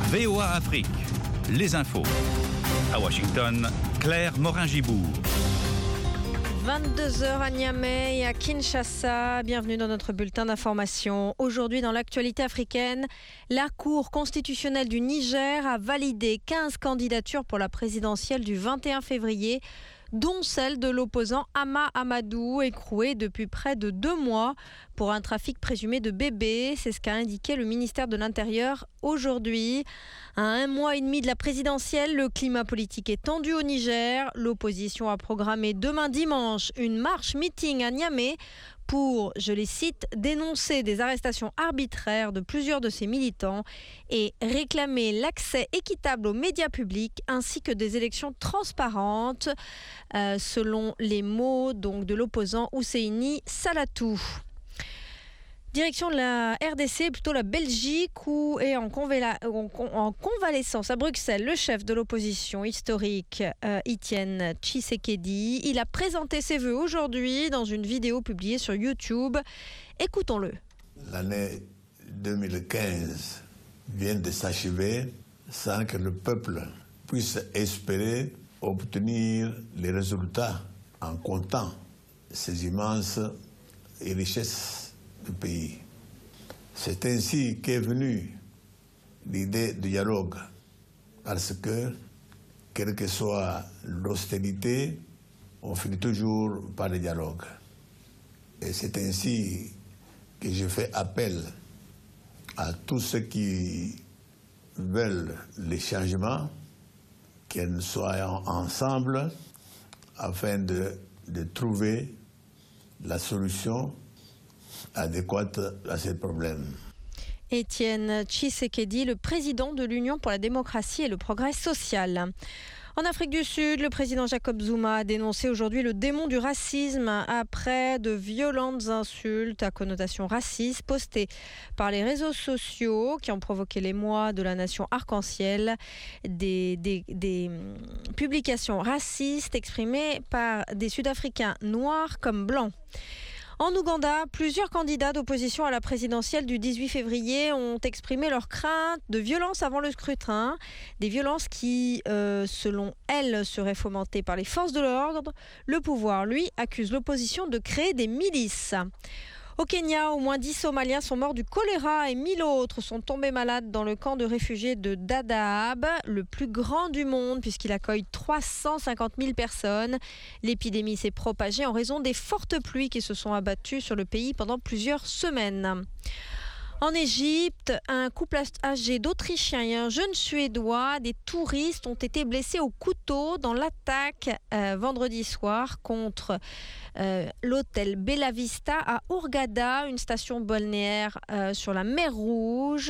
VOA Afrique, les infos. À Washington, Claire Morin-Gibourg. 22h à Niamey et à Kinshasa. Bienvenue dans notre bulletin d'information. Aujourd'hui, dans l'actualité africaine, la Cour constitutionnelle du Niger a validé 15 candidatures pour la présidentielle du 21 février, dont celle de l'opposant Hama Amadou, écroué depuis près de 2 mois pour un trafic présumé de bébés. C'est ce qu'a indiqué le ministère de l'Intérieur aujourd'hui. À 1 mois et demi de la présidentielle, le climat politique est tendu au Niger. L'opposition a programmé demain dimanche une marche-meeting à Niamey pour, je les cite, dénoncer des arrestations arbitraires de plusieurs de ses militants et réclamer l'accès équitable aux médias publics ainsi que des élections transparentes, selon les mots donc de l'opposant Ousseini Salatou. Direction de la RDC, plutôt la Belgique, où est en convalescence à Bruxelles le chef de l'opposition historique, Étienne Tshisekedi. Il a présenté ses vœux aujourd'hui dans une vidéo publiée sur YouTube. Écoutons-le. L'année 2015 vient de s'achever sans que le peuple puisse espérer obtenir les résultats en comptant ces immenses richesses du pays. C'est ainsi qu'est venue l'idée du dialogue, parce que, quelle que soit l'austérité, on finit toujours par le dialogue. Et c'est ainsi que je fais appel à tous ceux qui veulent les changements, qu'ils soient ensemble afin de trouver la solution adéquate à ces problèmes. Étienne Tshisekedi, le président de l'Union pour la démocratie et le progrès social. En Afrique du Sud, le président Jacob Zuma a dénoncé aujourd'hui le démon du racisme après de violentes insultes à connotation raciste postées par les réseaux sociaux qui ont provoqué l'émoi de la nation arc-en-ciel. Des publications racistes exprimées par des Sud-Africains noirs comme blancs. En Ouganda, plusieurs candidats d'opposition à la présidentielle du 18 février ont exprimé leur crainte de violences avant le scrutin. Des violences qui, selon elles, seraient fomentées par les forces de l'ordre. Le pouvoir, lui, accuse l'opposition de créer des milices. Au Kenya, au moins 10 Somaliens sont morts du choléra et 1000 autres sont tombés malades dans le camp de réfugiés de Dadaab, le plus grand du monde puisqu'il accueille 350 000 personnes. L'épidémie s'est propagée en raison des fortes pluies qui se sont abattues sur le pays pendant plusieurs semaines. En Égypte, un couple âgé d'Autrichiens et un jeune Suédois, des touristes, ont été blessés au couteau dans l'attaque vendredi soir contre l'hôtel Bella Vista à Hurghada, une station balnéaire sur la mer Rouge.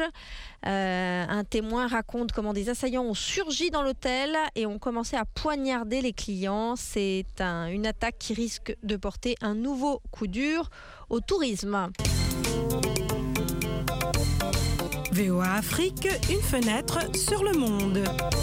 Un témoin raconte comment des assaillants ont surgi dans l'hôtel et ont commencé à poignarder les clients. C'est une attaque qui risque de porter un nouveau coup dur au tourisme. VOA Afrique, une fenêtre sur le monde.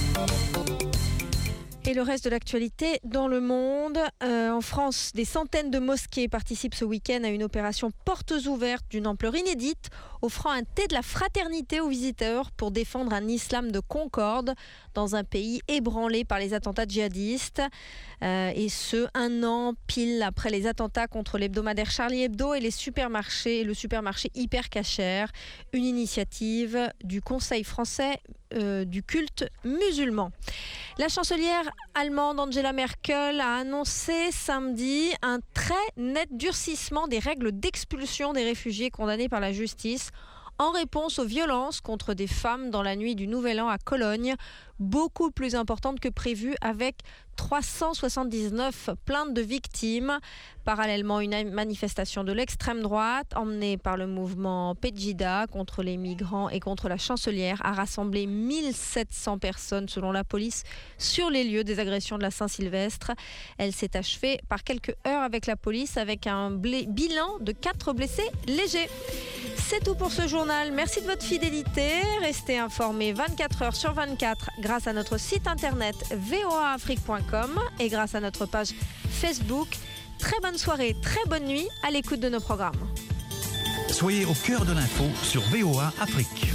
Et le reste de l'actualité dans le monde. En France, des centaines de mosquées participent ce week-end à une opération portes ouvertes d'une ampleur inédite, offrant un thé de la fraternité aux visiteurs pour défendre un islam de concorde dans un pays ébranlé par les attentats djihadistes. Et ce, 1 an pile après les attentats contre l'hebdomadaire Charlie Hebdo et le supermarché Hyper Cacher, une initiative du Conseil français du culte musulman. La chancelière allemande Angela Merkel a annoncé samedi un très net durcissement des règles d'expulsion des réfugiés condamnés par la justice en réponse aux violences contre des femmes dans la nuit du Nouvel An à Cologne, beaucoup plus importante que prévu avec 379 plaintes de victimes. Parallèlement, une manifestation de l'extrême droite emmenée par le mouvement Pegida contre les migrants et contre la chancelière a rassemblé 1700 personnes selon la police sur les lieux des agressions de la Saint-Sylvestre. Elle s'est achevée par quelques heures avec la police avec un bilan de 4 blessés légers. C'est tout pour ce journal. Merci de votre fidélité. Restez informés 24 heures sur 24 grâce à notre site internet voaafrique.com et grâce à notre page Facebook. Très bonne soirée, très bonne nuit à l'écoute de nos programmes. Soyez au cœur de l'info sur VOA Afrique.